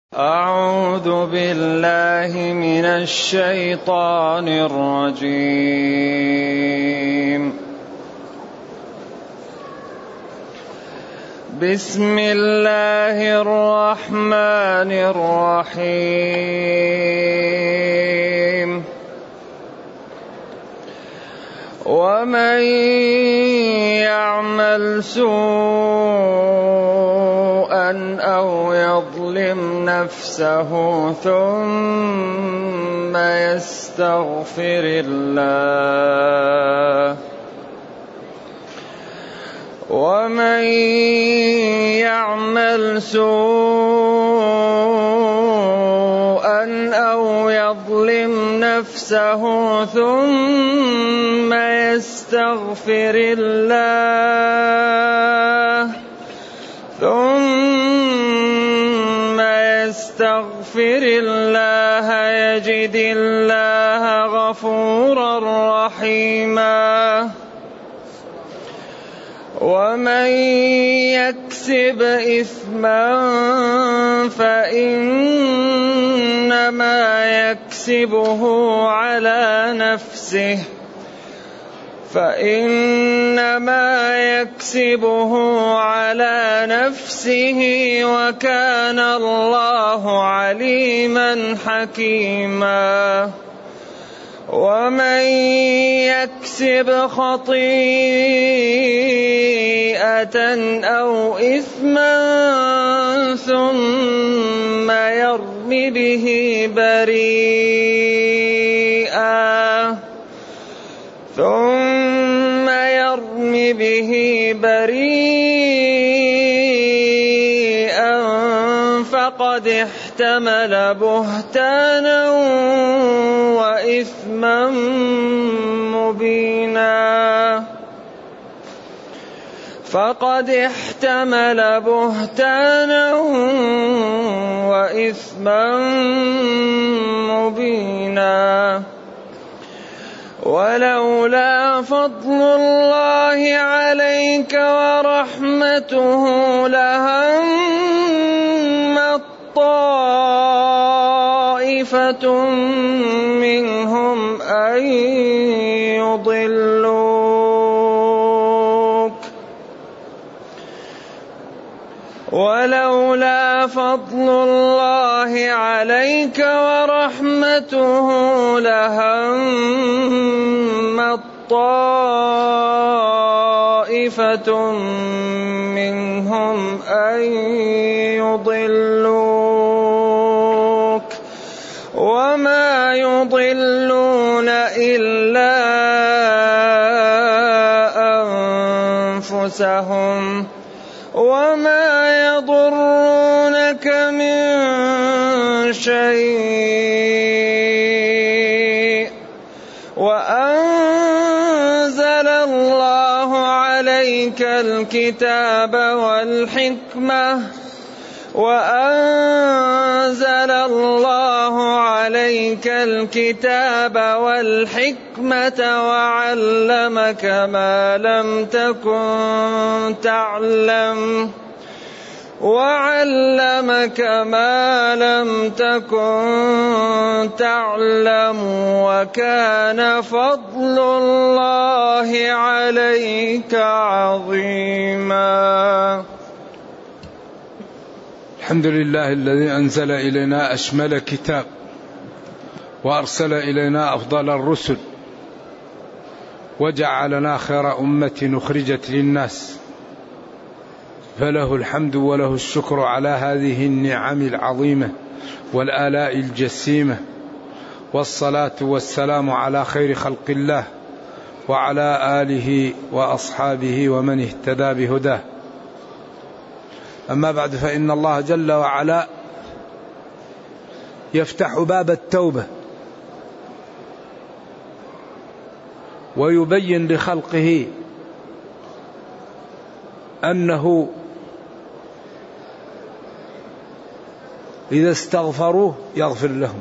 أعوذ بالله من الشيطان الرجيم. بسم الله الرحمن الرحيم. ومن يعمل سوءا أو يظلم نفسه ثم يستغفر الله ومن يعمل سوءا أو يظلم نفسه ثم يستغفر الله يجد الله غفورا رحيما. ومن يكسب إثما فإنما يكسبه على نفسه وكان الله عليما حكيما. ومن يكسب خطيئة أو إثما ثم يرم به بريئا فقد احتمل بهتانا وإثما مبينا. ولولا فضل الله عليك ورحمته لهمت طائفة منهم أن يضلوك ولولا فضل الله عليك ورحمته لهمت طائفة منهم أن يضلوك وما يضلون إلا أنفسهم وما يضرونك من شيء. وأنزل الله عليك الكتاب والحكمة وعلمك ما لم تكن تعلم وكان فضل الله عليك عظيما. الحمد لله الذي أنزل إلينا أشمل كتاب وأرسل إلينا أفضل الرسل وجعلنا خير أمة أخرجت للناس، فله الحمد وله الشكر على هذه النعم العظيمة والآلاء الجسيمة، والصلاة والسلام على خير خلق الله وعلى آله وأصحابه ومن اهتدى بهداه. أما بعد، فإن الله جل وعلا يفتح باب التوبة ويبين لخلقه أنه إذا استغفروه يغفر لهم.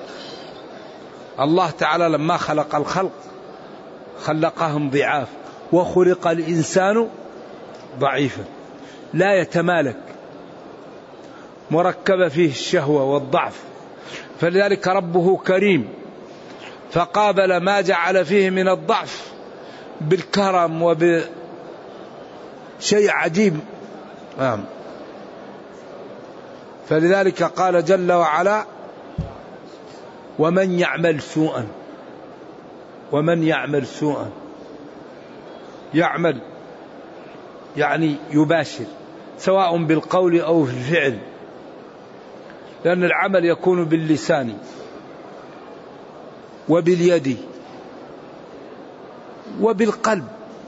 والله تعالى لما خلق الخلق خلقهم ضعاف، وخلق الإنسان ضعيفا، لا يتمالك، مركب فيه الشهوة والضعف. فلذلك ربه كريم فقابل ما جعل فيه من الضعف بالكرم وبشيء عجيب. فلذلك قال جل وعلا: ومن يعمل سوءا. ومن يعمل سوءا، يعمل يعني يباشر، سواء بالقول أو في الفعل، لأن العمل يكون باللسان وباليد وبالقلب.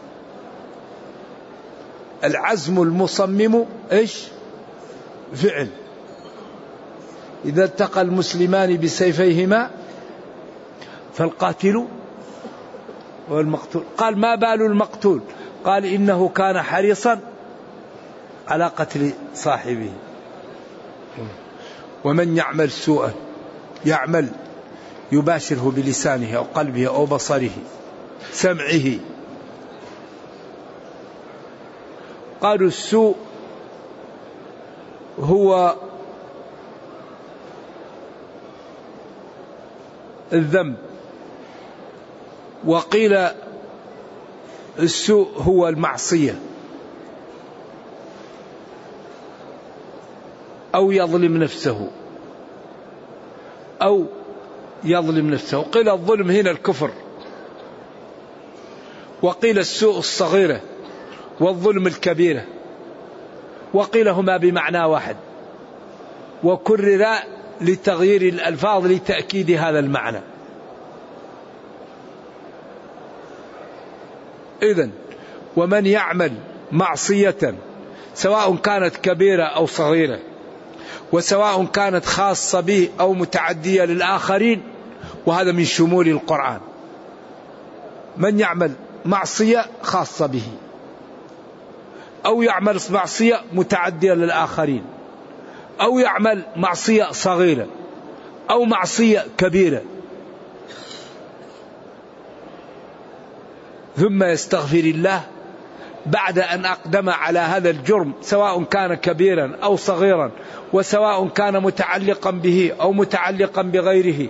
العزم المصمم إيش؟ فعل. إذا التقى المسلمان بسيفيهما فالقاتل والمقتول. قال: ما بال المقتول؟ قال: إنه كان حريصا على قتل صاحبه. ومن يعمل سوءا، يعمل يباشره بلسانه أو قلبه أو بصره سمعه. قالوا السوء هو الذنب، وقيل السوء هو المعصية أو يظلم نفسه أو يظلم نفسه. قيل الظلم هنا الكفر، وقيل السوء الصغيرة والظلم الكبيرة، وقيل هما بمعنى واحد، وكرر لتغيير الألفاظ لتأكيد هذا المعنى. إذن ومن يعمل معصية سواء كانت كبيرة أو صغيرة، وسواء كانت خاصة به أو متعدية للآخرين، وهذا من شمول القرآن. من يعمل معصية خاصة به، أو يعمل معصية متعدية للآخرين، أو يعمل معصية صغيرة أو معصية كبيرة، ثم يستغفر الله بعد أن أقدم على هذا الجرم، سواء كان كبيرا أو صغيرا، وسواء كان متعلقا به أو متعلقا بغيره.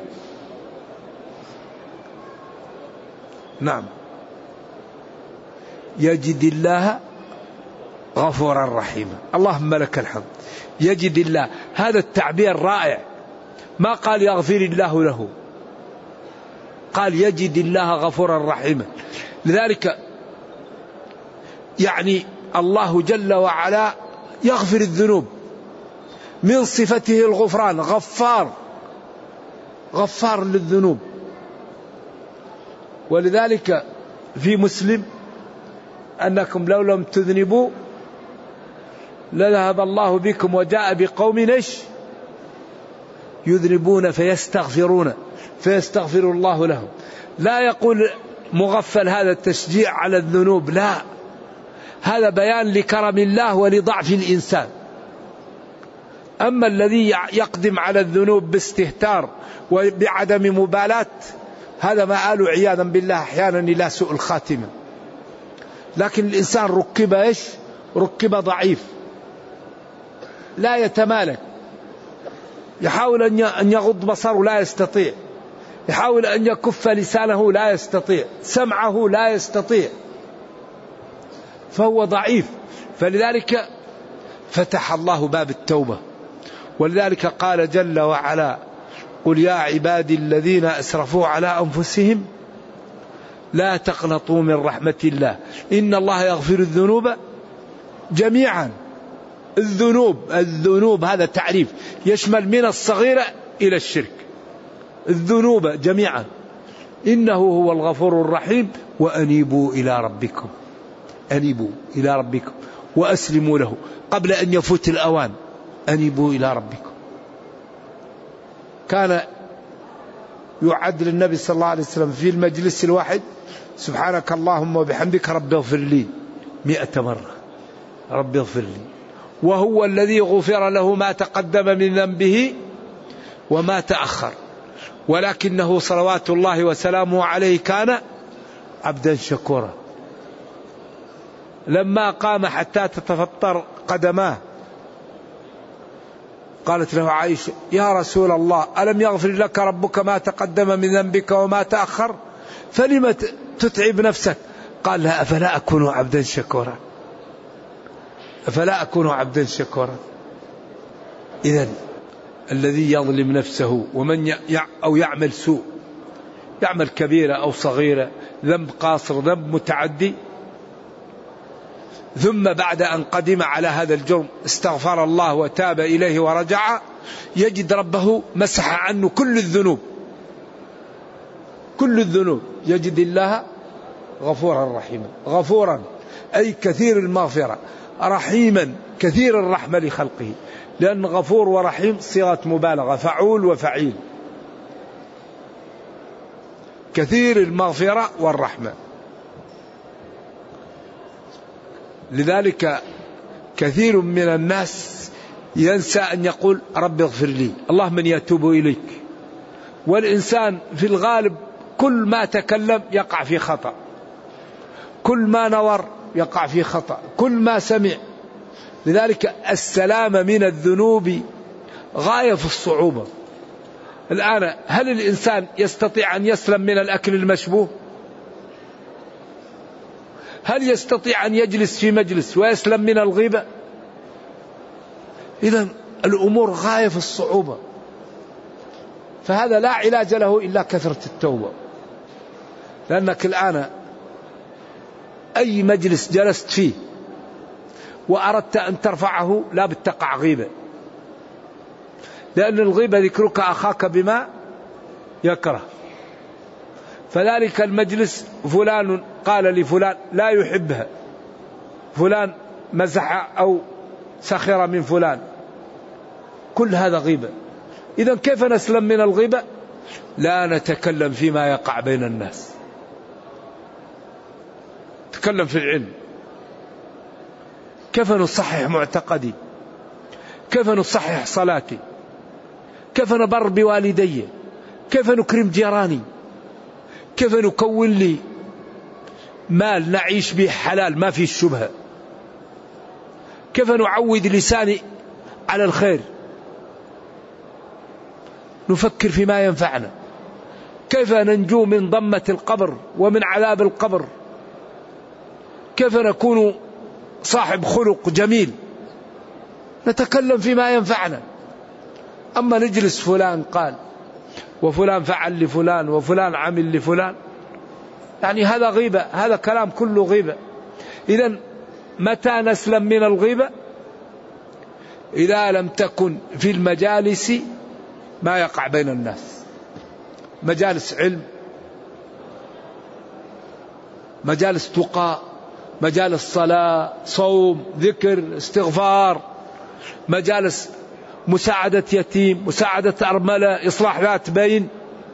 نعم، يجد الله غفورا رحيما. اللهم لك الحمد. يجد الله، هذا التعبير رائع. ما قال يغفر الله له، قال يجد الله غفورا رحيما. لذلك يعني الله جل وعلا يغفر الذنوب، من صفته الغفران، غفار، غفار للذنوب. ولذلك في مسلم أنكم لو لم تذنبوا لذهب الله بكم وجاء بقوم ايش؟ يذنبون فيستغفرون فيستغفر الله لهم. لا يقول مغفل هذا التشجيع على الذنوب، لا، هذا بيان لكرم الله ولضعف الإنسان. أما الذي يقدم على الذنوب باستهتار وبعدم مبالاة، هذا ما قالوا عياذا بالله أحيانا إلى سوء الخاتمة. لكن الإنسان ركب ايش؟ ركب ضعيف، لا يتمالك، يحاول أن يغض بصره لا يستطيع، يحاول أن يكف لسانه لا يستطيع، سمعه لا يستطيع، فهو ضعيف. فلذلك فتح الله باب التوبة. ولذلك قال جل وعلا: قل يا عبادي الذين أسرفوا على أنفسهم لا تقنطوا من رحمة الله إن الله يغفر الذنوب جميعا. الذنوب هذا تعريف يشمل من الصغيرة إلى الشرك، الذنوب جميعا. إنه هو الغفور الرحيم وأنيبوا إلى ربكم، أنيبوا إلى ربكم وأسلموا له قبل أن يفوت الأوان. أنيبوا إلى ربكم. كان يعد للنبي صلى الله عليه وسلم في المجلس الواحد: سبحانك اللهم وبحمدك رب اغفر لي 100 مرة، رب اغفر لي. وهو الذي غفر له ما تقدم من ذنبه وما تأخر، ولكنه صلوات الله وسلامه عليه كان عبدا شكورا. لما قام حتى تتفطر قدماه قالت له عائشة: يا رسول الله، ألم يغفر لك ربك ما تقدم من ذنبك وما تأخر؟ فلم تتعب نفسك؟ قال لها: أفلا أكون عبدا شكورا، أفلا أكون عبدا شكورا. إذن الذي يظلم نفسه ومن أو يعمل سوء، يعمل كبيرة أو صغيرة، ذنب قاصر، ذنب متعدي، ثم بعد أن قدم على هذا الجرم استغفر الله وتاب إليه ورجع، يجد ربه مسح عنه كل الذنوب، كل الذنوب، يجد الله غفورا رحيما. غفورا أي كثير المغفرة، رحيما كثير الرحمة لخلقه، لأن غفور ورحيم صيغة مبالغة، فعول وفعيل، كثير المغفرة والرحمة. لذلك كثير من الناس ينسى أن يقول: رب اغفر لي، الله من يتوب إليك. والإنسان في الغالب كل ما تكلم يقع في خطأ، كل ما نظر يقع في خطأ، كل ما سمع. لذلك السلامة من الذنوب غاية في الصعوبة. الآن هل الإنسان يستطيع أن يسلم من الأكل المشبوه؟ هل يستطيع أن يجلس في مجلس ويسلم من الغيبة؟ إذن الأمور غاية في الصعوبة، فهذا لا علاج له إلا كثرة التوبة. لأنك الآن أي مجلس جلست فيه وأردت أن ترفعه لا بتقع غيبة، لأن الغيبة ذكرك أخاك بما يكره. فذلك المجلس فلان قال لفلان لا يحبها، فلان مزح أو سخر من فلان، كل هذا غيبة. إذن كيف نسلم من الغيبة؟ لا نتكلم فيما يقع بين الناس، نتكلم في العلم. كيف نصحح معتقدي؟ كيف نصحح صلاتي؟ كيف نبر بوالدي؟ كيف نكرم جيراني؟ كيف نكون لي مال نعيش به حلال ما فيه الشبهة؟ كيف نعود لساني على الخير؟ نفكر فيما ينفعنا. كيف ننجو من ضمة القبر ومن عذاب القبر؟ كيف نكون صاحب خلق جميل؟ نتكلم فيما ينفعنا. أما نجلس فلان قال وفلان فعل لفلان وفلان عمل لفلان، يعني هذا غيبة، هذا كلام كله غيبة. إذن متى نسلم من الغيبة؟ إذا لم تكن في المجالس ما يقع بين الناس، مجالس علم، مجالس تقى، مجالس صلاة، صوم، ذكر، استغفار، مجالس مساعدة يتيم، مساعدة أرملة، إصلاح ذات بين.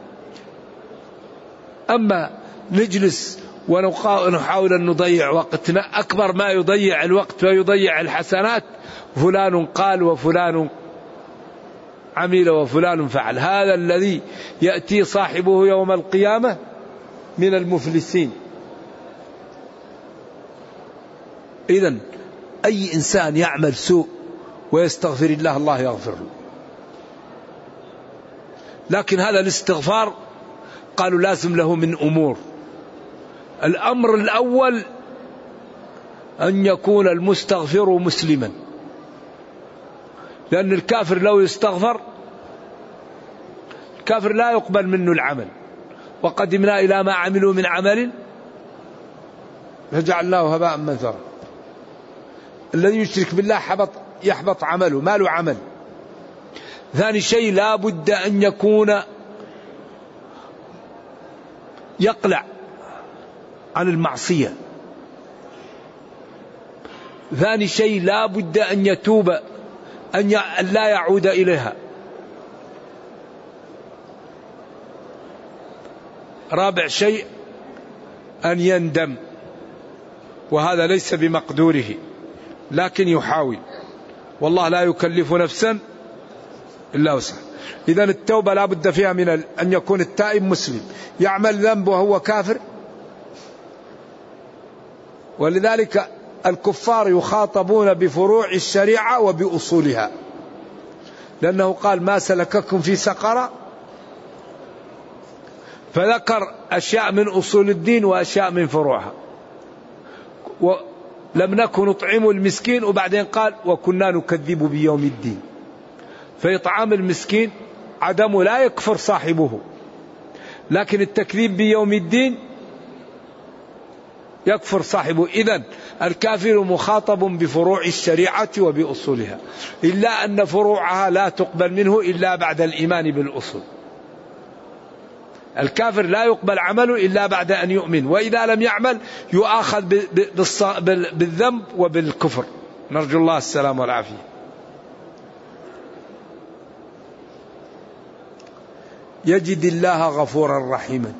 أما نجلس ونحاول أن نضيع وقتنا، أكبر ما يضيع الوقت ويضيع الحسنات فلان قال وفلان عمل وفلان فعل. هذا الذي يأتي صاحبه يوم القيامة من المفلسين. إذن أي إنسان يعمل سوء ويستغفر الله، الله يغفر له. لكن هذا الاستغفار قالوا لازم له من أمور. الأمر الأول أن يكون المستغفر مسلما، لأن الكافر لو يستغفر الكافر لا يقبل منه العمل. وقدمنا إلى ما عملوا من عمل فجعلناه هباء منثورا. الذي يشرك بالله يحبط عمله، ما له عمل. ثاني شيء لا بد أن يكون يقلع عن المعصية. ثاني شيء لا بد أن يتوب، أن لا يعود إليها. رابع شيء أن يندم، وهذا ليس بمقدوره لكن يحاول، والله لا يكلف نفسا إلا وسعها. إذن التوبة لا بد فيها من أن يكون التائب مسلم. يعمل ذنب وهو كافر، ولذلك الكفار يخاطبون بفروع الشريعة وبأصولها، لأنه قال ما سلككم في سقر، فذكر أشياء من أصول الدين وأشياء من فروعها. لم نكن نطعم المسكين، وبعدين قال وكنا نكذب بيوم الدين. فإطعام المسكين عدمه لا يكفر صاحبه، لكن التكذيب بيوم الدين يكفر صاحبه. إذن الكافر مخاطب بفروع الشريعة وبأصولها، إلا أن فروعها لا تقبل منه إلا بعد الإيمان بالأصول. الكافر لا يقبل عمله إلا بعد أن يؤمن، وإذا لم يعمل يؤاخذ بالذنب وبالكفر، نرجو الله السلام والعافية. يجد الله غفورا رحيما.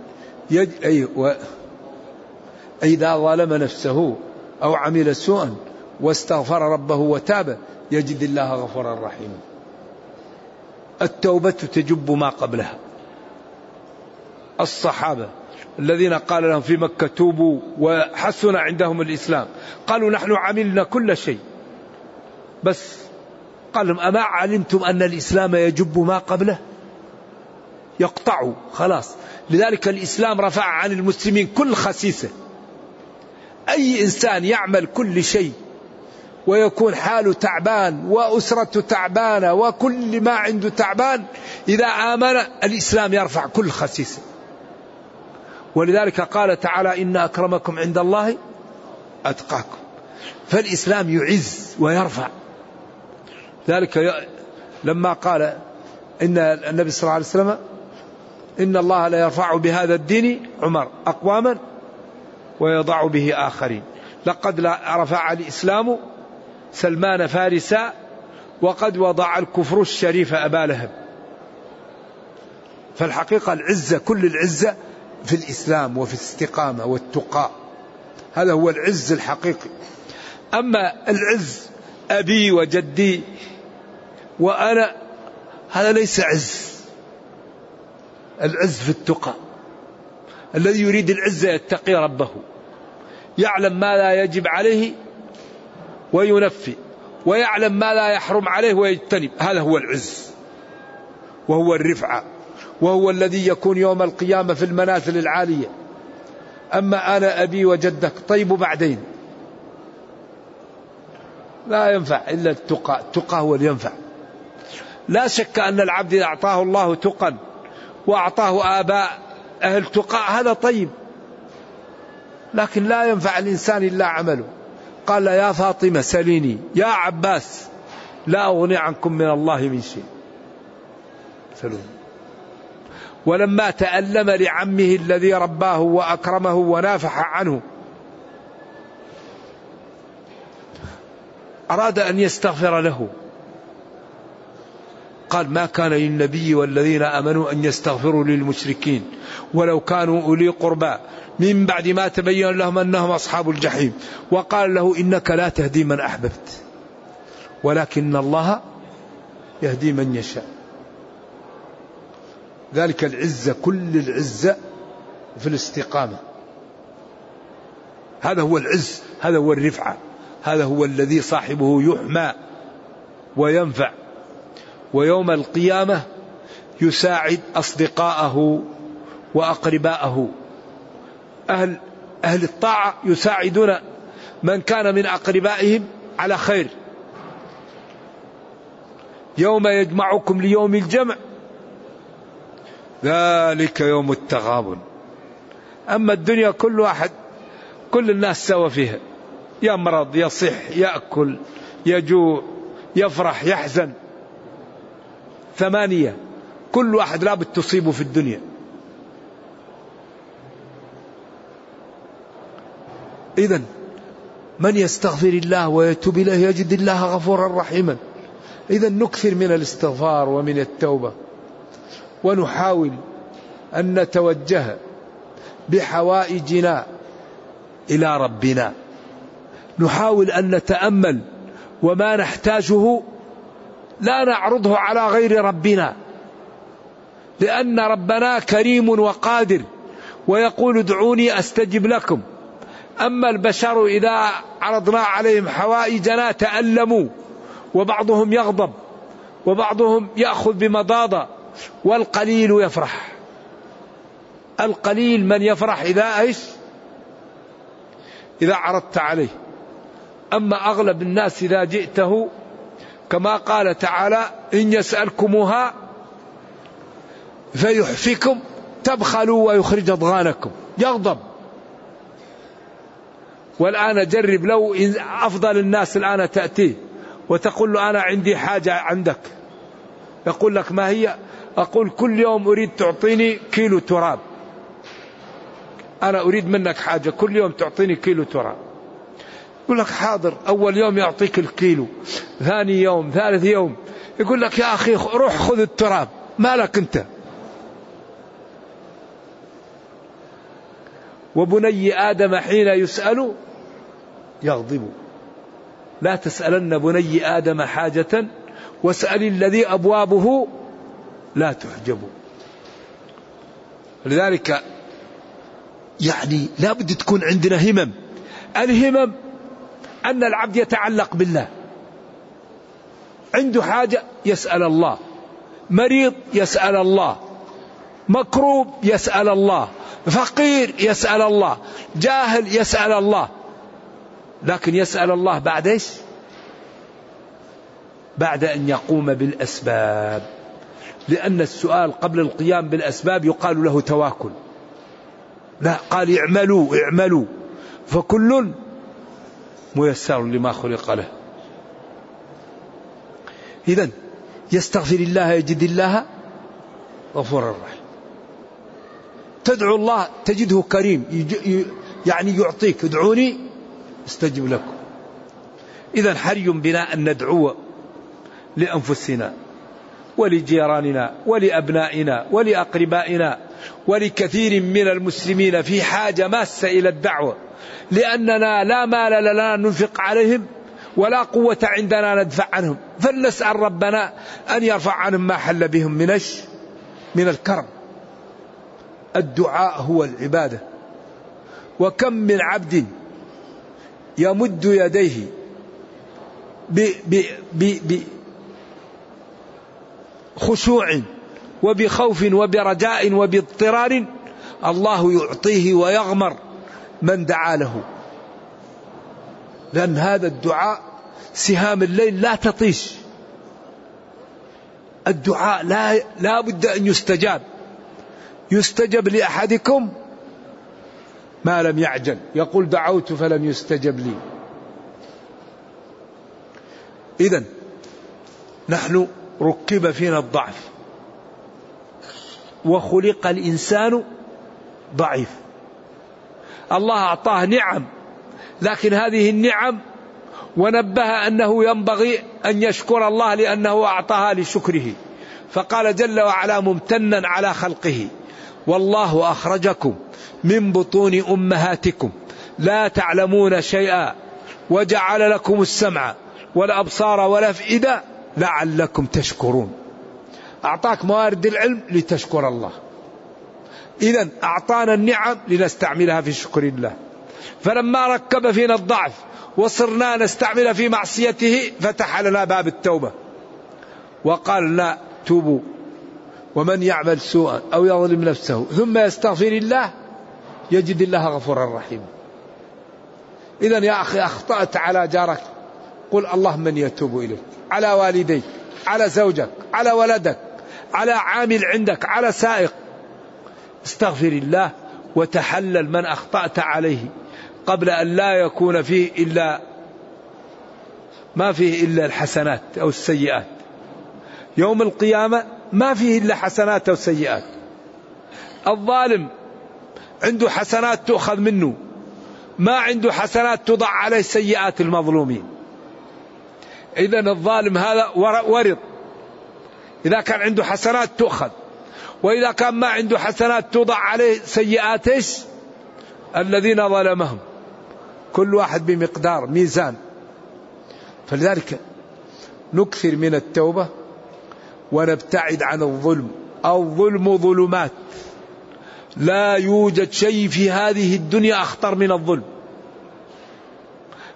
إذا ظلم نفسه أو عمل سوءا واستغفر ربه وتاب يجد الله غفورا رحيما. التوبة تجب ما قبلها. الصحابة الذين قال لهم في مكة توبوا وحسن عندهم الإسلام، قالوا نحن عملنا كل شيء، بس قال لهم أما علمتم أن الإسلام يجب ما قبله؟ يقطعوا خلاص. لذلك الإسلام رفع عن المسلمين كل خسيسة. أي إنسان يعمل كل شيء ويكون حاله تعبان وأسرته تعبانة وكل ما عنده تعبان، إذا آمن الإسلام يرفع كل خسيسة. ولذلك قال تعالى إن أكرمكم عند الله أتقاكم. فالإسلام يعز ويرفع. ذلك لما قال إن النبي صلى الله عليه وسلم إن الله لا يرفع بهذا الدين عمر أقواما ويضع به آخرين، لقد رفع الإسلام سلمان فارسا وقد وضع الكفر الشريف أبا لهب. فالحقيقة العزة كل العزة في الإسلام وفي الاستقامة والتقاء، هذا هو العز الحقيقي. أما العز أبي وجدي وأنا، هذا ليس عز. العز في التقى. الذي يريد العزة يتقي ربه، يعلم ما لا يجب عليه وينفي، ويعلم ما لا يحرم عليه ويجتنب. هذا هو العز وهو الرفعة، وهو الذي يكون يوم القيامة في المنازل العالية. أما أنا أبي وجدك طيب بعدين لا ينفع إلا التقى. التقى هو اللي ينفع. لا شك أن العبد إذا أعطاه الله تقى وأعطاه آباء أهل تقى هذا طيب، لكن لا ينفع الإنسان إلا عمله. قال يا فاطمة سليني، يا عباس لا أغني عنكم من الله من شيء، سلوني. ولما تألم لعمه الذي رباه وأكرمه ونافح عنه أراد أن يستغفر له، قال ما كان للنبي والذين آمنوا أن يستغفروا للمشركين ولو كانوا أولي قربى من بعد ما تبين لهم أنهم أصحاب الجحيم، وقال له إنك لا تهدي من أحببت ولكن الله يهدي من يشاء. ذلك العزة كل العزة في الاستقامة. هذا هو العز، هذا هو الرفعة، هذا هو الذي صاحبه يحمى وينفع. ويوم القيامة يساعد أصدقاءه وأقرباءه. أهل الطاعة يساعدون من كان من أقربائهم على خير. يوم يجمعكم ليوم الجمع ذلك يوم التغابن. أما الدنيا كل الناس سوا فيها، يمرض يصح يأكل يجوع يفرح يحزن، 8 كل واحد لابد تصيبه في الدنيا. إذن من يستغفر الله ويتوب إليه يجد الله غفورا رحيما. إذن نكثر من الاستغفار ومن التوبة، ونحاول أن نتوجه بحوائجنا إلى ربنا. نحاول أن نتأمل وما نحتاجه لا نعرضه على غير ربنا، لأن ربنا كريم وقادر، ويقول ادعوني أستجب لكم. أما البشر إذا عرضنا عليهم حوائجنا تألموا، وبعضهم يغضب وبعضهم يأخذ بمضاضة، والقليل يفرح. القليل من يفرح إذا عرضت عليه. أما أغلب الناس إذا جئته كما قال تعالى إن يسألكموها فيحفكم تبخلوا ويخرج أضغانكم، يغضب. والآن جرب لو أفضل الناس الآن تأتيه وتقول له أنا عندي حاجة عندك، يقول لك ما هي؟ أقول كل يوم أريد تعطيني كيلو تراب، أنا أريد منك حاجة كل يوم تعطيني كيلو تراب. يقول لك حاضر. أول يوم يعطيك الكيلو، ثاني يوم، ثالث يوم يقول لك يا أخي روح خذ التراب، ما لك أنت. وبني آدم حين يسأل يغضب. لا تسألن بني آدم حاجة واسأل الذي أبوابه لا تحجب. لذلك يعني لا بد تكون عندنا همم. الهمم أن العبد يتعلق بالله، عنده حاجة يسأل الله، مريض يسأل الله، مكروب يسأل الله، فقير يسأل الله، جاهل يسأل الله. لكن يسأل الله بعد ايش؟ بعد أن يقوم بالأسباب، لأن السؤال قبل القيام بالأسباب يقال له تواكل. لا، قال اعملوا فكل ميسر لما خلق له. إذن يستغفر الله يجد الله غفورا رحيما. تدعو الله تجده كريم، يعني يعطيك، ادعوني استجب لكم. إذن حري بنا أن ندعو لأنفسنا ولجيراننا ولأبنائنا ولأقربائنا ولكثير من المسلمين في حاجة ماسة إلى الدعوة، لأننا لا مال لنا ننفق عليهم ولا قوة عندنا ندفع عنهم، فلنسأل ربنا أن يرفع عنهم ما حل بهم من الكرم. الدعاء هو العبادة. وكم من عبد يمد يديه بخشوع وبخوف وبرجاء وباضطرار، الله يعطيه ويغمر من دعا له. لأن هذا الدعاء سهام الليل لا تطيش. الدعاء لا بد أن يستجب لأحدكم ما لم يعجل. يقول دعوت فلم يستجب لي. إذن نحن ركب فينا الضعف، وخلق الإنسان ضعيف. الله أعطاه نعم، لكن هذه النعم ونبه أنه ينبغي أن يشكر الله لأنه أعطاها لشكره. فقال جل وعلا ممتنا على خلقه: والله أخرجكم من بطون أمهاتكم لا تعلمون شيئا وجعل لكم السمع والأبصار والأفئدة لعلكم تشكرون. أعطاك موارد العلم لتشكر الله. إذن أعطانا النعم لنستعملها في شكر الله. فلما ركب فينا الضعف وصرنا نستعمل في معصيته فتح لنا باب التوبة وقال لا توبوا ومن يعمل سوءا أو يظلم نفسه ثم يستغفر الله يجد الله غفورا رحيما. إذن يا أخي أخطأت على جارك، قل اللهم من يتوب إليك، على والديك، على زوجك، على ولدك، على عامل عندك، على سائق. استغفر الله وتحلل من أخطأت عليه قبل أن لا يكون فيه ما فيه إلا الحسنات أو السيئات. يوم القيامة ما فيه إلا حسنات أو سيئات. الظالم عنده حسنات تؤخذ منه، ما عنده حسنات تضع عليه سيئات المظلومين. إذن الظالم هذا ورد، إذا كان عنده حسنات تؤخذ، وإذا كان ما عنده حسنات توضع عليه سيئات الذين ظلمهم، كل واحد بمقدار ميزان. فلذلك نكثر من التوبة ونبتعد عن الظلم. الظلم ظلمات، لا يوجد شيء في هذه الدنيا أخطر من الظلم.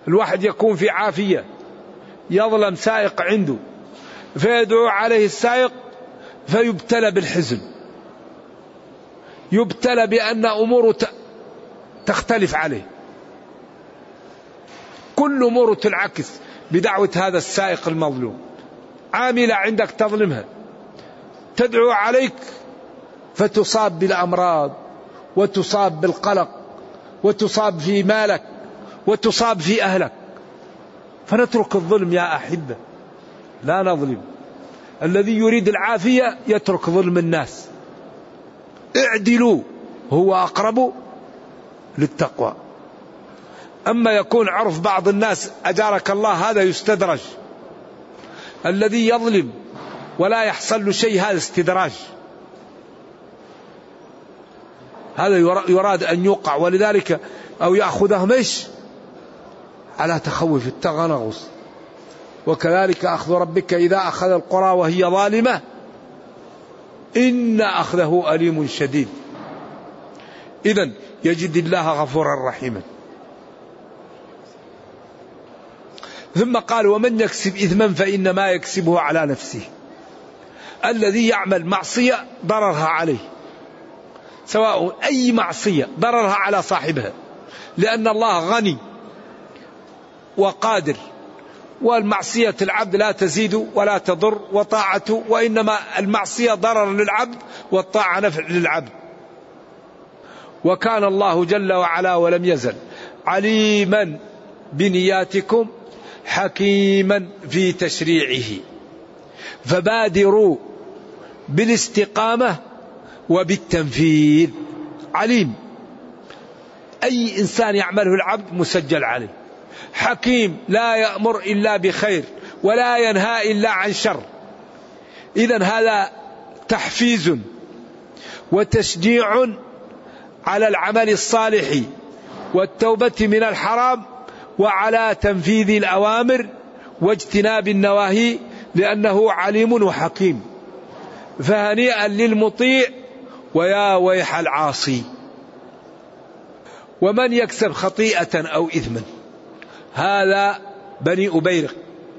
الواحد يكون في عافية يظلم سائق عنده فيدعو عليه السائق فيبتلى بالحزن، يبتلى بأن أموره تختلف عليه، كل أموره تنعكس بدعوة هذا السائق المظلوم. عاملة عندك تظلمها تدعو عليك فتصاب بالأمراض وتصاب بالقلق وتصاب في مالك وتصاب في أهلك. فنترك الظلم يا أحبة، لا نظلم. الذي يريد العافية يترك ظلم الناس. اعدلوا هو أقرب للتقوى. أما يكون عرف بعض الناس أجارك الله هذا يستدرج، الذي يظلم ولا يحصل له شيء هذا استدراج، هذا يراد أن يوقع. ولذلك أو يأخذهم إيش على تخوف التغنغص. وكذلك أخذ ربك إذا أخذ القرى وهي ظالمة إن أخذه أليم شديد. إذن يجد الله غفورا رحيما. ثم قال ومن يكسب إثما فإنما يكسبه على نفسه. الذي يعمل معصية ضررها عليه، سواء أي معصية ضررها على صاحبها، لأن الله غني وقادر، والمعصية العبد لا تزيد ولا تضر، وطاعته وإنما المعصية ضرر للعبد والطاعة نفع للعبد. وكان الله جل وعلا ولم يزل عليما بنياتكم حكيما في تشريعه، فبادروا بالاستقامة وبالتنفيذ. عليم، أي إنسان يعمله العبد مسجل عليه. حكيم، لا يأمر إلا بخير ولا ينهى إلا عن شر. إذن هذا تحفيز وتشجيع على العمل الصالح والتوبة من الحرام وعلى تنفيذ الأوامر واجتناب النواهي، لأنه عليم وحكيم. فهنيئا للمطيع ويا ويح العاصي. ومن يكسب خطيئة أو إثما، هذا بني أبيرق،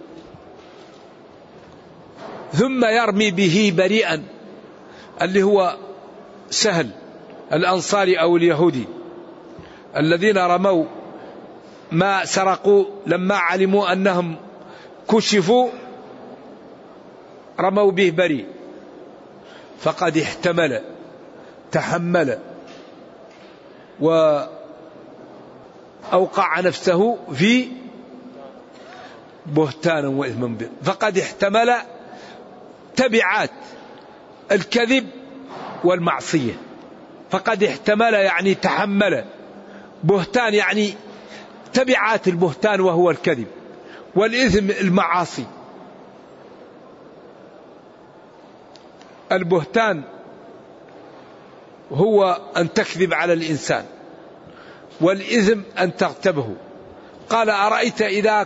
ثم يرمي به بريئا، اللي هو سهل الأنصاري أو اليهودي الذين رموا ما سرقوا لما علموا أنهم كشفوا رموا به بريء، فقد احتمل تحمل وأوقع نفسه في بهتانا وإثما، فقد احتمل تبعات الكذب والمعصية. فقد احتمل يعني تحمل، بهتان يعني تبعات البهتان وهو الكذب، والإثم المعاصي. البهتان هو أن تكذب على الإنسان، والإثم أن تغتبه. قال أرأيت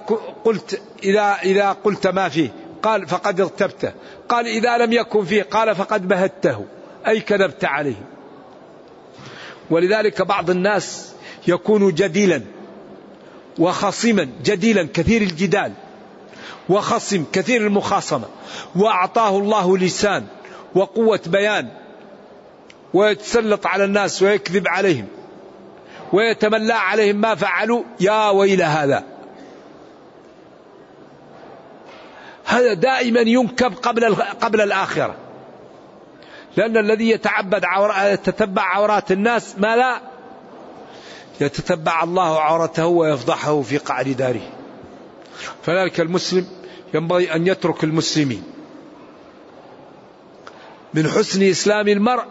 إذا قلت ما فيه، قال فقد اغتبته. قال إذا لم يكن فيه، قال فقد بهته، أي كذبت عليه. ولذلك بعض الناس يكون جديلا وخصما، جديلا كثير الجدال وخصم كثير المخاصمة، وأعطاه الله لسان وقوة بيان، ويتسلط على الناس ويكذب عليهم ويتملى عليهم ما فعلوا. يا ويل هذا دائما ينكب قبل الآخرة، لأن الذي يتتبع عورات الناس ما لا يتتبع الله عورته ويفضحه في قعر داره. فذلك المسلم ينبغي أن يترك المسلمين. من حسن إسلام المرء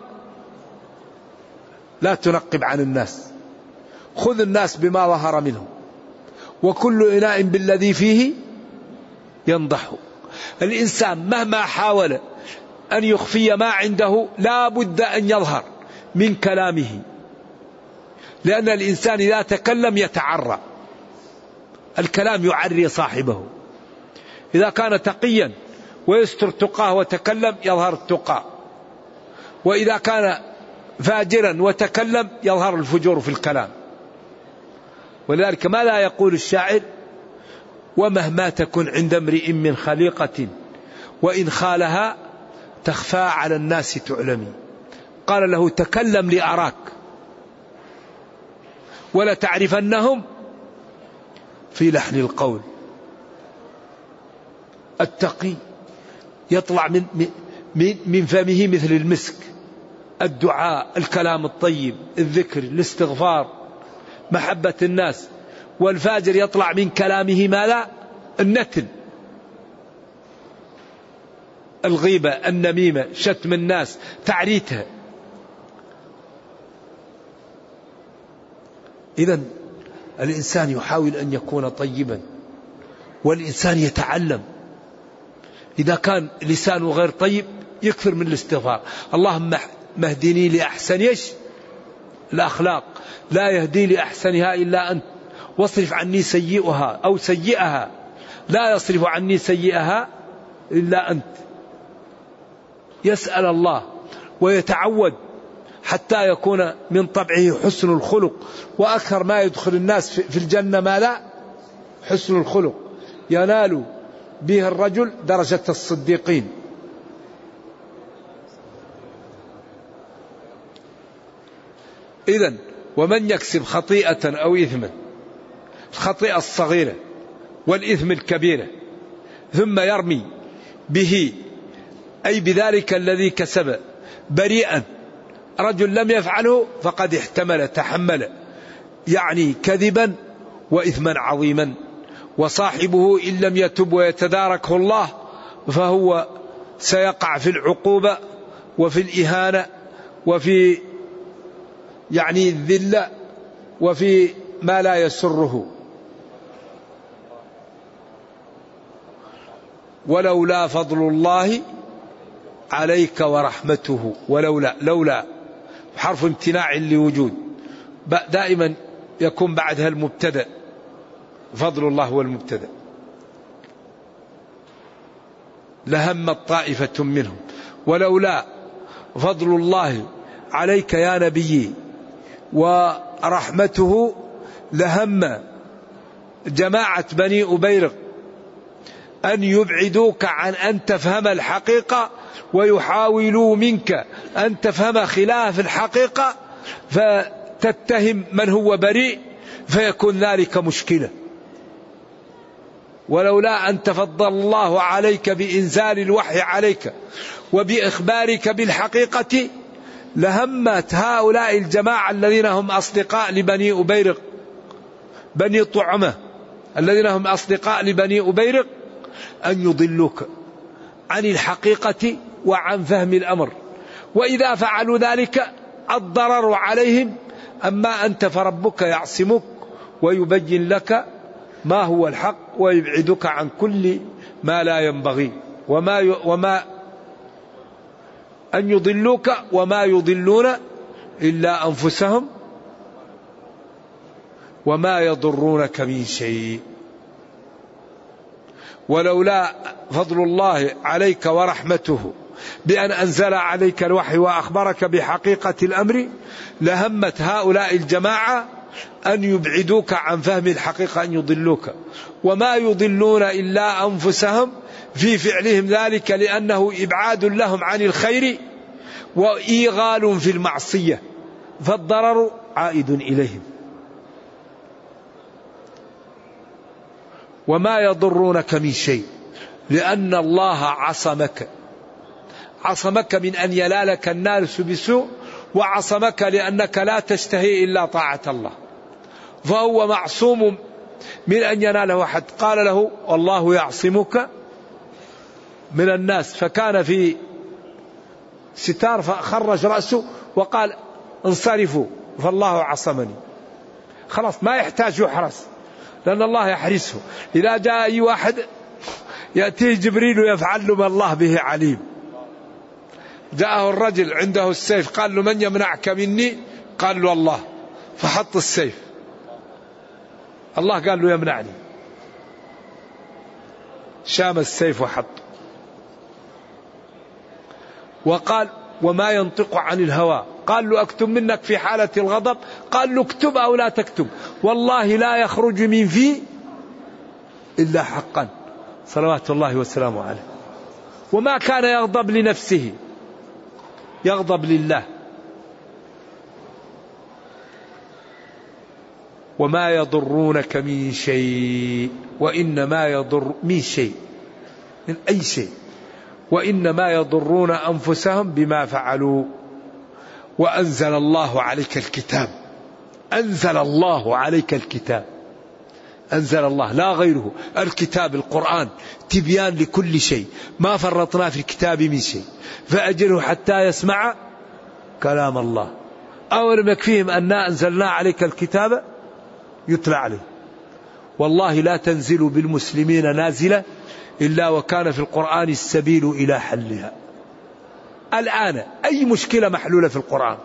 لا تنقب عن الناس، خذ الناس بما ظهر منهم، وكل إناء بالذي فيه ينضح. الإنسان مهما حاول أن يخفي ما عنده لا بد أن يظهر من كلامه، لأن الإنسان إذا تكلم يتعرى، الكلام يعري صاحبه. إذا كان تقيا ويستر تقاه وتكلم يظهر التقى، وإذا كان فاجرا وتكلم يظهر الفجور في الكلام. ولذلك ما لا يقول الشاعر ومهما تكن عند امرئ من خليقة وإن خالها تخفى على الناس تعلمي. قال له تكلم لأراك ولا تعرفنهم في لحن القول. التقي يطلع من فمه مثل المسك، الدعاء، الكلام الطيب، الذكر، الاستغفار، محبة الناس. والفاجر يطلع من كلامه ما لا، النتن، الغيبة، النميمة، شتم الناس، تعريتها. إذن الإنسان يحاول أن يكون طيبا، والإنسان يتعلم. إذا كان لسانه غير طيب يكثر من الاستغفار، اللهم مهدني لأحسن الأخلاق، لا يهدي لأحسنها إلا أنت، واصرف عني سيئها أو سيئها، لا يصرف عني سيئها إلا أنت. يسأل الله ويتعود حتى يكون من طبعه حسن الخلق. وأكثر ما يدخل الناس في الجنة ما لا، حسن الخلق، ينال به الرجل درجة الصديقين. إذن ومن يكسب خطيئة أو إثما، الخطيئة الصغيرة والإثم الكبيرة، ثم يرمي به أي بذلك الذي كسب بريئا رجل لم يفعله فقد احتمل، تحمل، يعني كذبا وإثما عظيما. وصاحبه إن لم يتب ويتداركه الله فهو سيقع في العقوبة وفي الإهانة وفي يعني الذلة وفي ما لا يسره. ولولا فضل الله عليك ورحمته، لولا حرف امتناع لوجود، دائما يكون بعدها المبتدأ، فضل الله هو المبتدأ. لهمت طائفة منهم ولولا فضل الله عليك يا نبي ورحمته لهم جماعة بني أبيرق أن يبعدوك عن أن تفهم الحقيقة ويحاولوا منك أن تفهم خلاف الحقيقة فتتهم من هو بريء فيكون ذلك مشكلة. ولولا أن تفضل الله عليك بإنزال الوحي عليك وبإخبارك بالحقيقة لهمت هؤلاء الجماعة الذين هم أصدقاء لبني أبيرق، بني طعمة الذين هم أصدقاء لبني أبيرق، أن يضلوك عن الحقيقة وعن فهم الأمر. وإذا فعلوا ذلك الضرر عليهم، أما أنت فربك يعصمك ويبين لك ما هو الحق ويبعدك عن كل ما لا ينبغي. وما أن يضلوك وما يضلون إلا أنفسهم وما يضرونك من شيء. ولولا فضل الله عليك ورحمته بأن أنزل عليك الوحي وأخبرك بحقيقة الأمر لهمت هؤلاء الجماعة أن يبعدوك عن فهم الحقيقة، أن يضلوك، وما يضلون إلا أنفسهم في فعلهم ذلك لأنه إبعاد لهم عن الخير وإيغال في المعصية، فالضرر عائد إليهم. وما يضرونك من شيء لأن الله عصمك من أن يلالك الناس بسوء، وعصمك لأنك لا تشتهي إلا طاعة الله، فهو معصوم من أن يناله أحد. قال له والله يعصمك من الناس، فكان في ستار فخرج رأسه وقال انصرفوا فالله عصمني. خلاص ما يحتاج يحرس لأن الله يحرسه. إذا جاء أي واحد يأتيه جبريل ويفعل له ما الله به عليم. جاءه الرجل عنده السيف قال له من يمنعك مني؟ قال له الله، فحط السيف. الله قال له يمنعني، شام السيف وحط. وقال وما ينطق عن الهوى، قال له اكتب منك في حالة الغضب، قال له اكتب أو لا تكتب، والله لا يخرج من فيه إلا حقا صلوات الله وسلامه عليه. وما كان يغضب لنفسه، يغضب لله. وما يضرونك من شيء، وإنما يضر من شيء، من أي شيء، وإنما يضرون أنفسهم بما فعلوا. وأنزل الله عليك الكتاب، أنزل الله عليك الكتاب، أنزل الله لا غيره، الكتاب القرآن تبيان لكل شيء، ما فرطنا في الكتاب من شيء، فأجره حتى يسمع كلام الله. أولم يكفيهم أننا أنزلنا عليك الكتاب يتلى عليه. والله لا تنزل بالمسلمين نازلة إلا وكان في القرآن السبيل إلى حلها. الآن أي مشكلة محلولة في القرآن،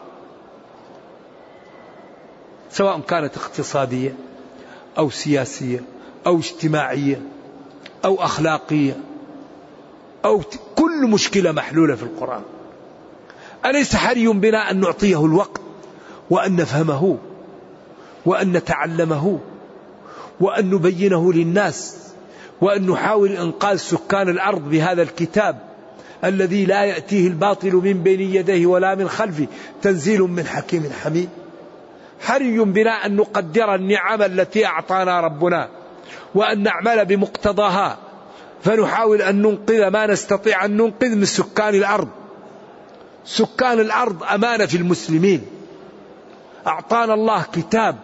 سواء كانت اقتصادية أو سياسية أو اجتماعية أو أخلاقية، أو كل مشكلة محلولة في القرآن. أليس حري بنا أن نعطيه الوقت وأن نفهمه وأن نتعلمه وأن نبينه للناس، وأن نحاول إنقاذ سكان الأرض بهذا الكتاب الذي لا يأتيه الباطل من بين يديه ولا من خلفه، تنزيل من حكيم حميد. حري بنا أن نقدر النعم التي أعطانا ربنا وأن نعمل بمقتضاها، فنحاول أن ننقذ ما نستطيع أن ننقذ من سكان الأرض. سكان الأرض أمانة في المسلمين، أعطانا الله كتاب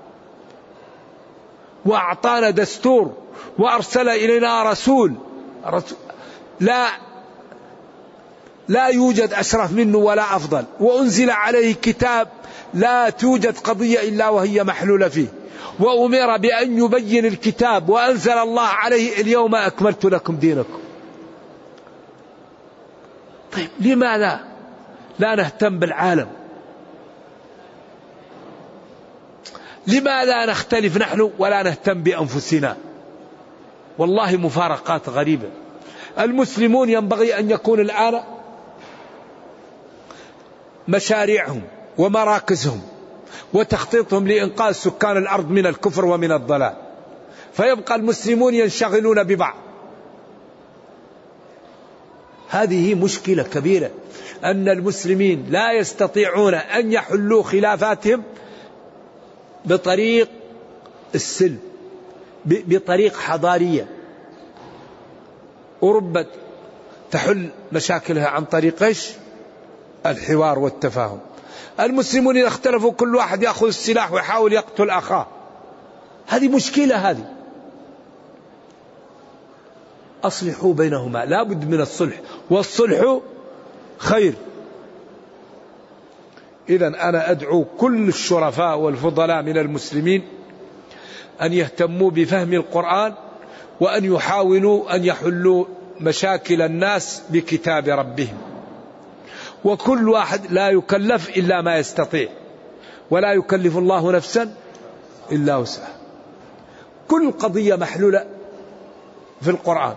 وأعطانا دستور وأرسل إلينا رسول لا يوجد أشرف منه ولا أفضل، وأنزل عليه كتاب لا توجد قضية إلا وهي محلولة فيه، وأمر بأن يبين الكتاب، وأنزل الله عليه اليوم أكملت لكم دينكم. طيب لماذا لا نهتم بالعالم؟ لماذا نختلف نحن ولا نهتم بأنفسنا؟ والله مفارقات غريبة. المسلمون ينبغي أن يكون الآن مشاريعهم ومراكزهم وتخطيطهم لإنقاذ سكان الأرض من الكفر ومن الضلال، فيبقى المسلمون ينشغلون ببعض. هذه مشكلة كبيرة، أن المسلمين لا يستطيعون أن يحلوا خلافاتهم بطريق السلم، بطريق حضارية. أوروبا تحل مشاكلها عن طريق الحوار والتفاهم. المسلمون إذا اختلفوا كل واحد يأخذ السلاح ويحاول يقتل أخاه، هذه مشكلة. هذه أصلحوا بينهما، لا بد من الصلح، والصلح خير. إذا أنا أدعو كل الشرفاء والفضلاء من المسلمين أن يهتموا بفهم القرآن، وأن يحاولوا أن يحلوا مشاكل الناس بكتاب ربهم. وكل واحد لا يكلف إلا ما يستطيع، ولا يكلف الله نفسا إلا وسعها. كل قضية محلولة في القرآن.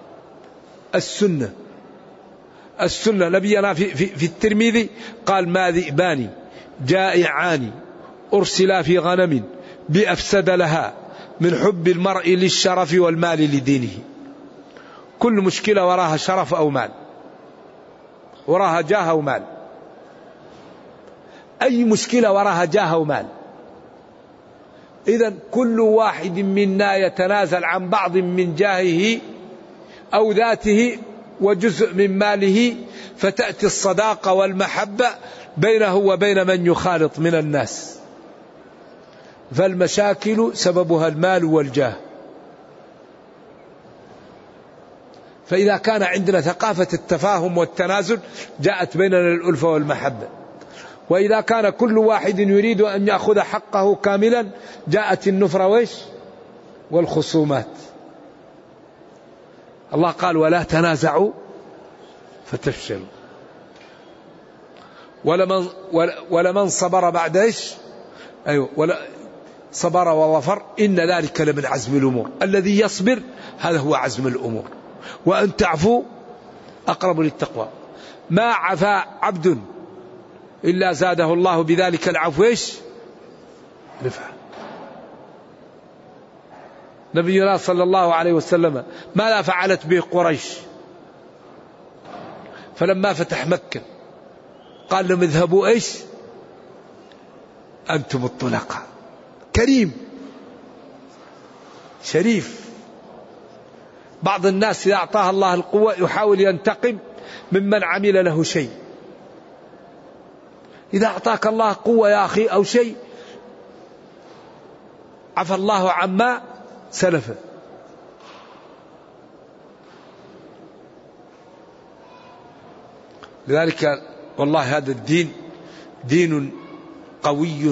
السنة نبينا في الترمذي قال: ما ذئبان جائعان أرسلا في غنم بأفسد لها من حب المرء للشرف والمال لدينه. كل مشكلة وراها شرف أو مال، وراها جاه أو مال. أي مشكلة وراها جاه أو مال. إذن كل واحد منا يتنازل عن بعض من جاهه أو ذاته وجزء من ماله، فتأتي الصداقة والمحبة بينه وبين من يخالط من الناس. فالمشاكل سببها المال والجاه. فإذا كان عندنا ثقافة التفاهم والتنازل جاءت بيننا الألفة والمحبة. وإذا كان كل واحد يريد أن يأخذ حقه كاملا جاءت النفرة والخصومات. الله قال: ولا تنازعوا فتفشلوا. ولمن صبر بعد صبر وغفر إن ذلك لمن عزم الأمور. الذي يصبر هذا هو عزم الأمور. وأن تعفوا أقرب للتقوى. ما عفا عبد إلا زاده الله بذلك العفو رفعة. نبينا صلى الله عليه وسلم ماذا فعلت به قريش فلما فتح مكة؟ قال لهم اذهبوا ايش؟ أنتم الطلقاء. كريم شريف. بعض الناس إذا أعطاه الله القوة يحاول ينتقم ممن عمل له شيء. إذا أعطاك الله قوة يا أخي أو شيء عفى الله عما سلف. لذلك والله هذا الدين دين قوي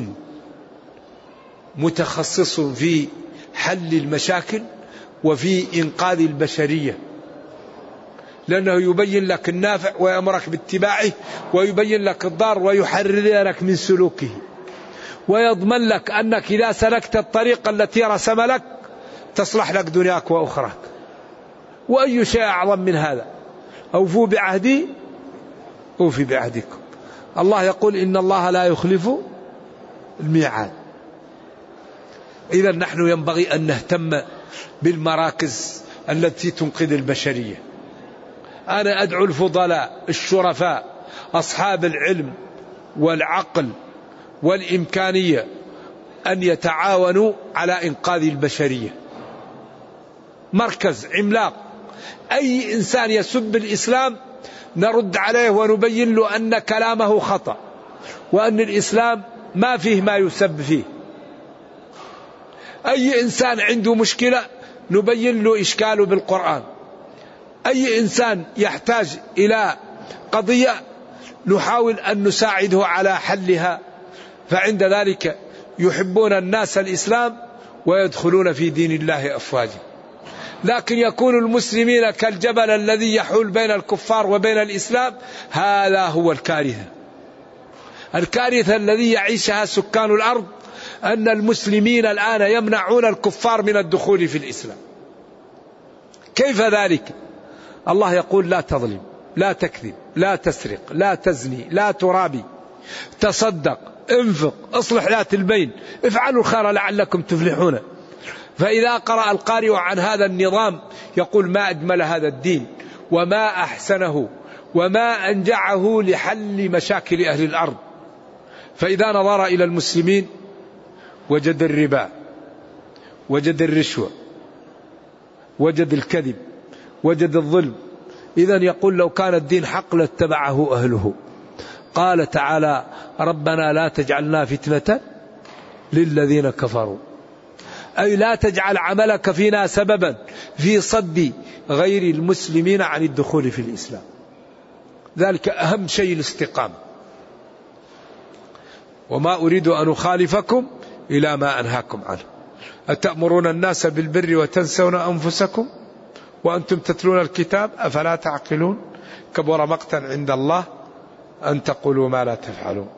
متخصص في حل المشاكل وفي إنقاذ البشرية، لأنه يبين لك النافع ويأمرك باتباعه، ويبين لك الضار ويحرر لك من سلوكه، ويضمن لك أنك إذا سلكت الطريق التي رسم لك تصلح لك دنياك وأخراك. وأي شيء أعظم من هذا؟ أوفوا بعهدي أوفي بعهدكم. الله يقول إن الله لا يخلف الميعاد. إذا نحن ينبغي أن نهتم بالمراكز التي تنقذ البشرية. أنا أدعو الفضلاء الشرفاء أصحاب العلم والعقل والإمكانية أن يتعاونوا على إنقاذ البشرية. مركز عملاق، أي إنسان يسب الإسلام نرد عليه ونبين له أن كلامه خطأ، وأن الإسلام ما فيه ما يسب فيه. أي إنسان عنده مشكلة نبين له إشكاله بالقرآن. أي إنسان يحتاج إلى قضية نحاول أن نساعده على حلها. فعند ذلك يحبون الناس الإسلام ويدخلون في دين الله أفواجا. لكن يكون المسلمين كالجبل الذي يحول بين الكفار وبين الإسلام، هذا هو الكارثة. الكارثة الذي يعيشها سكان الأرض أن المسلمين الآن يمنعون الكفار من الدخول في الإسلام. كيف ذلك؟ الله يقول لا تظلم، لا تكذب، لا تسرق، لا تزني، لا ترابي، تصدق، انفق، اصلح ذات البين، افعلوا الخير لعلكم تفلحون. فإذا قرأ القارئ عن هذا النظام يقول ما أجمل هذا الدين وما أحسنه وما أنجعه لحل مشاكل أهل الأرض. فإذا نظر إلى المسلمين وجد الربا، وجد الرشوة، وجد الكذب، وجد الظلم. إذن يقول لو كان الدين حق لاتبعه أهله. قال تعالى ربنا لا تجعلنا فتنة للذين كفروا، أي لا تجعل عملك فينا سببا في صد غير المسلمين عن الدخول في الإسلام. ذلك أهم شيء الاستقامة. وما أريد أن أخالفكم إلى ما أنهاكم عنه أتأمرون الناس بالبر وتنسون أنفسكم وأنتم تتلون الكتاب أفلا تعقلون كبر مقتا عند الله أن تقولوا ما لا تفعلون.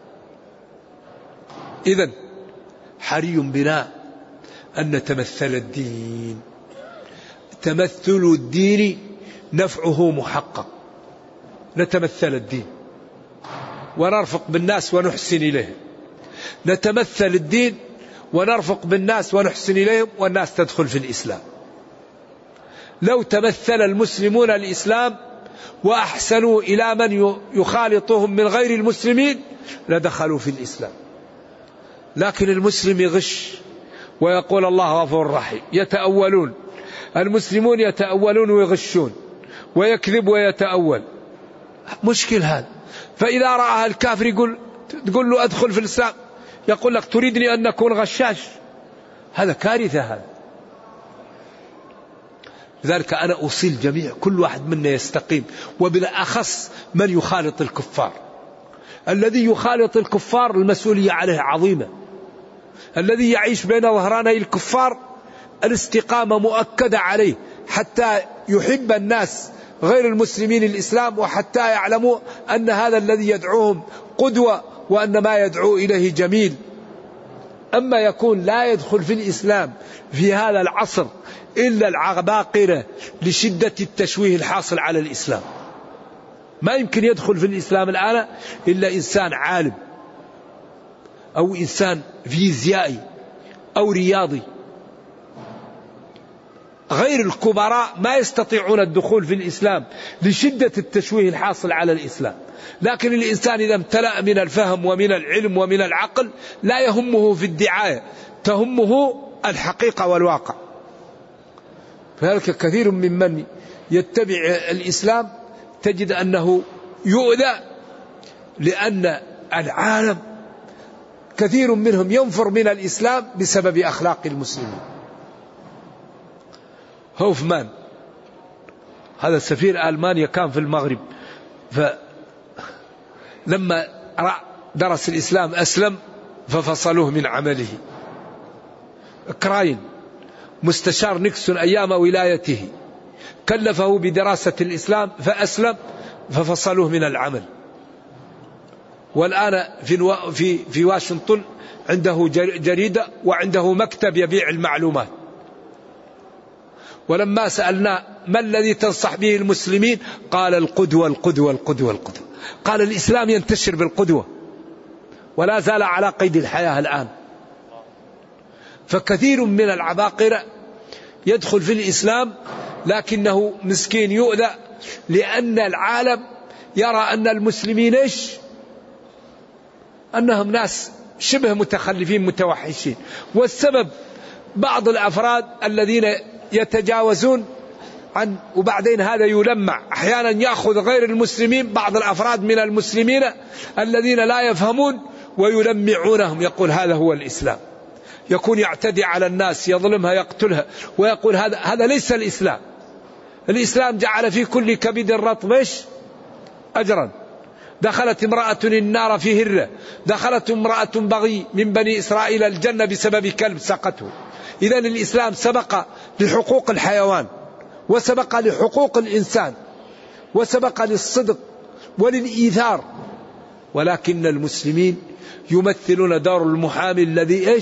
إذن حري بنا أن نتمثل الدين. تمثل الدين نفعه محقق. نتمثل الدين ونرفق بالناس ونحسن إليهم. نتمثل الدين ونرفق بالناس ونحسن إليهم والناس تدخل في الإسلام. لو تمثل المسلمون الإسلام وأحسنوا إلى من يخالطهم من غير المسلمين لدخلوا في الإسلام. لكن المسلم يغش ويقول الله غفور رحيم، يتأولون. المسلمون يتأولون ويغشون ويكذب ويتأول. مشكل هذا. فإذا رأى الكافر تقول له أدخل في الإسلام يقول لك تريدني أن نكون غشاش. هذا كارثة هذا. لذلك أنا أوصي الجميع كل واحد منا يستقيم، وبالأخص من يخالط الكفار. الذي يخالط الكفار المسؤولية عليه عظيمة. الذي يعيش بين ظهراني الكفار الاستقامة مؤكدة عليه حتى يحب الناس غير المسلمين الإسلام، وحتى يعلموا أن هذا الذي يدعوهم قدوة وأن ما يدعو إليه جميل. أما يكون لا يدخل في الإسلام في هذا العصر إلا العباقرة لشدة التشويه الحاصل على الإسلام. ما يمكن يدخل في الإسلام الآن إلا إنسان عالم أو إنسان فيزيائي أو رياضي. غير الكبراء ما يستطيعون الدخول في الإسلام لشدة التشويه الحاصل على الإسلام. لكن الإنسان إذا امتلأ من الفهم ومن العلم ومن العقل لا يهمه في الدعاية، تهمه الحقيقة والواقع. فهلك كثير ممن يتبع الإسلام تجد أنه يؤذى، لأن العالم كثير منهم ينفر من الإسلام بسبب أخلاق المسلمين. هوفمان هذا سفير ألمانيا كان في المغرب، فلما درس الإسلام أسلم ففصلوه من عمله. كراين مستشار نيكسون أيام ولايته كلفه بدراسة الإسلام فأسلم ففصلوه من العمل. والآن في واشنطن عنده جريدة وعنده مكتب يبيع المعلومات. ولما سألنا ما الذي تنصح به المسلمين قال القدوة القدوة القدوة القدوة. قال الإسلام ينتشر بالقدوة ولا زال على قيد الحياة الآن. فكثير من العباقرة يدخل في الإسلام لكنه مسكين يؤذى، لأن العالم يرى أن المسلمين أنهم ناس شبه متخلفين متوحشين. والسبب بعض الأفراد الذين يتجاوزون عن، وبعدين هذا يلمع أحيانا يأخذ غير المسلمين بعض الأفراد من المسلمين الذين لا يفهمون ويلمعونهم، يقول هذا هو الإسلام. يكون يعتدي على الناس، يظلمها، يقتلها، ويقول هذا ليس الإسلام. الإسلام جعل في كل كبد رطب أجرا. دخلت امرأة النار في هرة، دخلت امرأة بغي من بني إسرائيل الجنة بسبب كلب سقته. إذن الإسلام سبق لحقوق الحيوان وسبق لحقوق الإنسان وسبق للصدق وللإيثار. ولكن المسلمين يمثلون دار المحامي الذي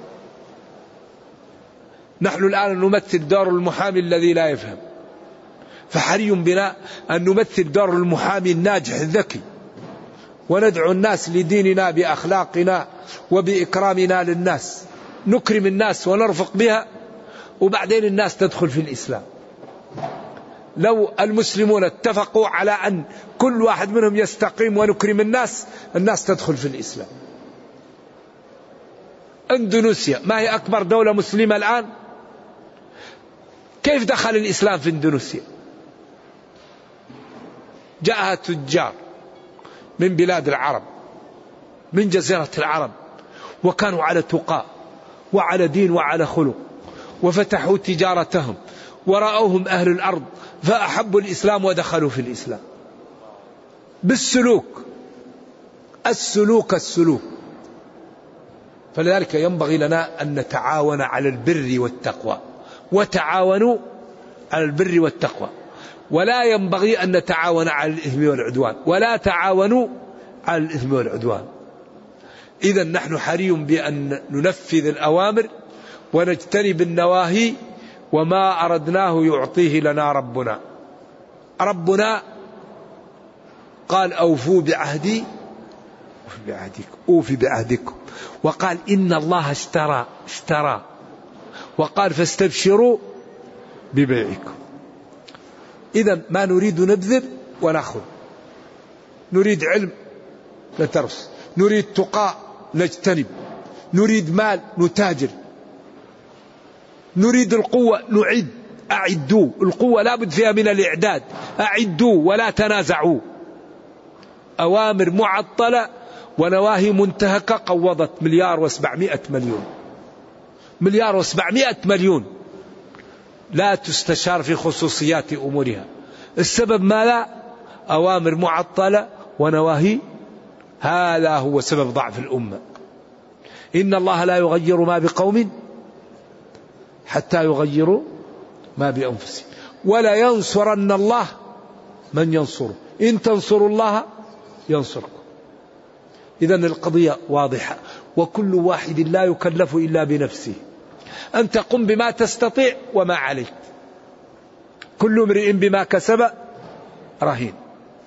نحن الآن نمثل دار المحامي الذي لا يفهم. فحري بنا أن نمثل دار المحامي الناجح الذكي، وندعو الناس لديننا بأخلاقنا وبإكرامنا للناس، نكرم الناس ونرفق بها، وبعدين الناس تدخل في الإسلام. لو المسلمون اتفقوا على أن كل واحد منهم يستقيم ونكرم الناس تدخل في الإسلام. اندونيسيا ما هي أكبر دولة مسلمة الآن؟ كيف دخل الإسلام في اندونيسيا؟ جاءها تجار من بلاد العرب من جزيرة العرب، وكانوا على تقى وعلى دين وعلى خلق، وفتحوا تجارتهم ورأوهم أهل الأرض فأحبوا الإسلام ودخلوا في الإسلام بالسلوك. السلوك. فلذلك ينبغي لنا أن نتعاون على البر والتقوى، وتعاونوا على البر والتقوى، ولا ينبغي أن نتعاون على الإثم والعدوان، ولا تعاونوا على الإثم والعدوان. إذن نحن حري بأن ننفذ الأوامر ونجتنب النواهي، وما أردناه يعطيه لنا ربنا. ربنا قال أوفوا بعهدي أوفي بعهدكم، وقال إن الله اشترى، وقال فاستبشروا ببيعكم. إذا ما نريد نبذل ونأخذ، نريد علم نترس، نريد تقى نجتنب، نريد مال نتاجر، نريد القوة نعد. أعدوا القوة لا بد فيها من الإعداد، أعدوا ولا تنازعوا. أوامر معطلة ونواهي منتهكة قوضت 1,700,000,000. 1,700,000,000 لا تستشار في خصوصيات أمورها. السبب ما لا؟ أوامر معطلة ونواهي. هذا هو سبب ضعف الأمة. إن الله لا يغير ما بقوم حتى يغيروا ما بأنفسهم، ولا ينصرن الله من ينصره، إن تنصروا الله ينصركم. إذن القضية واضحة، وكل واحد لا يكلف إلا بنفسه. أن تقم بما تستطيع وما عليك، كل امرئ بما كسب رهين.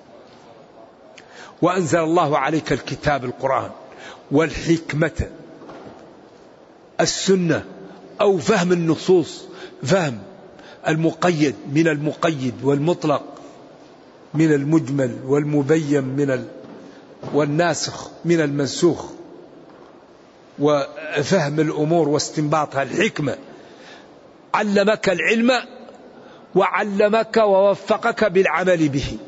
وأنزل الله عليك الكتاب القرآن والحكمة، السنة أو فهم النصوص، فهم المقيد من المقيد والمطلق من المجمل والمبين والناسخ من المنسوخ، وفهم الأمور واستنباطها. الحكمة علمك العلم وعلمك ووفقك بالعمل به.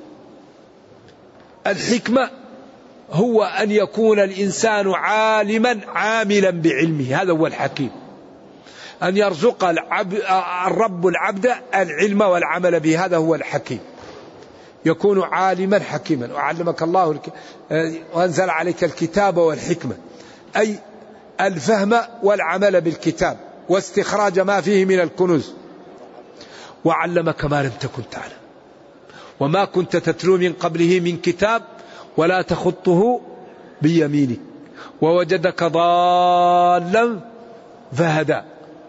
الحكمة هو أن يكون الإنسان عالما عاملا بعلمه، هذا هو الحكيم. أن يرزق الرب العبد العلم والعمل به، هذا هو الحكيم. يكون عالما حكيما. وعلمك الله وأنزل عليك الكتاب والحكمة، أي الفهم والعمل بالكتاب واستخراج ما فيه من الكنوز. وعلمك ما لم تكن تعلم وما كنت تتلو من قبله من كتاب ولا تخطه بيمينك ووجدك ضالا فهدى.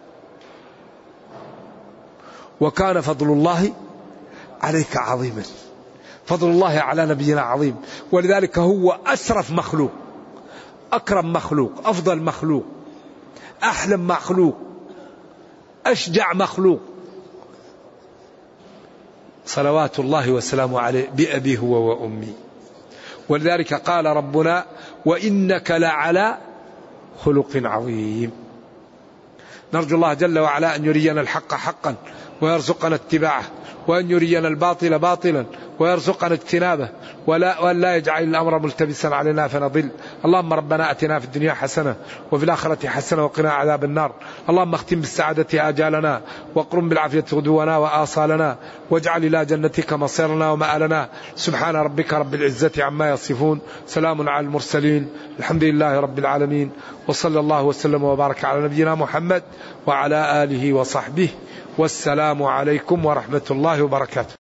وكان فضل الله عليك عظيما. فضل الله على نبينا عظيم، ولذلك هو أشرف مخلوق، أكرم مخلوق، أفضل مخلوق، أحلم مخلوق، أشجع مخلوق، صلوات الله وسلامه عليه بأبي هو وأمي. ولذلك قال ربنا: وإنك لعلى خلق عظيم. نرجو الله جل وعلا أن يرينا الحق حقا ويرزقنا اتباعه، وأن يرينا الباطل باطلا ويرزقنا اجتنابه، وأن لا يجعل الأمر ملتبسا علينا فنضل. اللهم ربنا أتنا في الدنيا حسنة وفي الآخرة حسنة وقنا عذاب النار. اللهم اختم بالسعادة آجالنا واقرم بالعافية غدونا وآصالنا، واجعل إلى جنتك مصيرنا ومآلنا. سبحان ربك رب العزة عما يصفون، سلام على المرسلين، الحمد لله رب العالمين، وصلى الله وسلم وبارك على نبينا محمد وعلى آله وصحبه، والسلام عليكم ورحمة الله وبركاته.